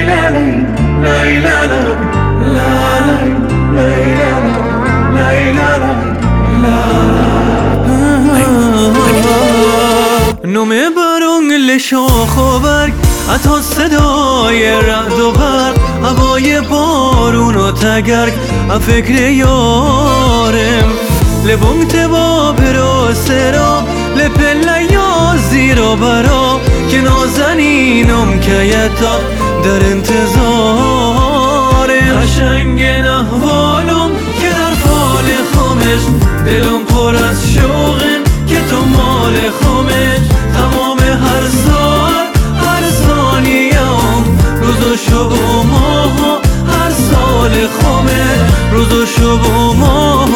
نومه برون شاخ و برگ حتی صدای رعد و برق هوای بارون و تگرگ فکر یارم لبونگ تبا برا سرا لپله یا زیرا برا که نازنینم که یتا در انتظارم قشنگ احوالم که در فال خامش دلم پر از شوقن که تو مال خامش تمام هر سال هر ثانیه‌ام روز و شب و ماه هر سال خامش روز و شب و ماه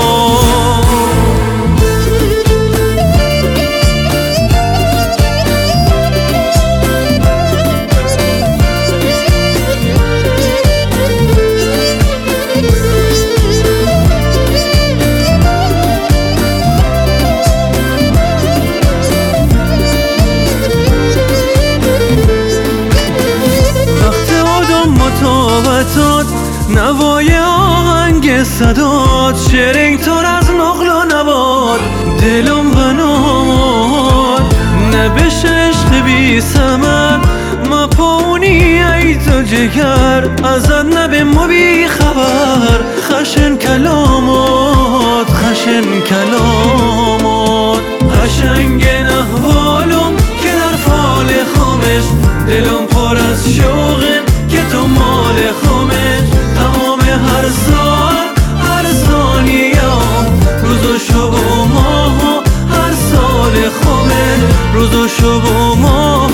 مطابتات نوای آهنگ صدات شرنگ تر از نقل و نبات دلم بنامات نبش عشق بی ثمر ما پاونی ای تو جگر ازت نبیم و بی خبر خشن کلامات خشن کلامات قشنگ احوالم که در فال خامش دلم پر از شوقه که تو مال خامش تمام هر سال هر ثانیه‌ام روز و شب و ماه هر سال خامش روز و شب و ماه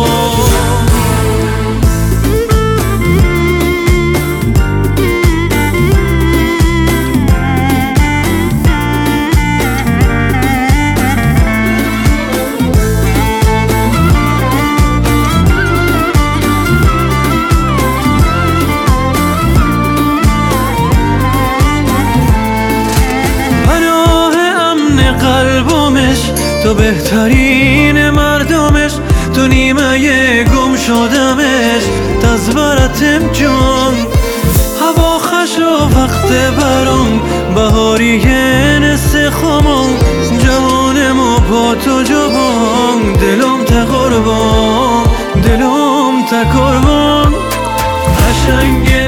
قلبمش تو بهترین مردمش تو نیمه گم شدمش تزبرتم جون هوا خش و وقت برام بهاری نس خامون جهانمو با تو جبان دلم تا قربان دلم تا قربان قشنگ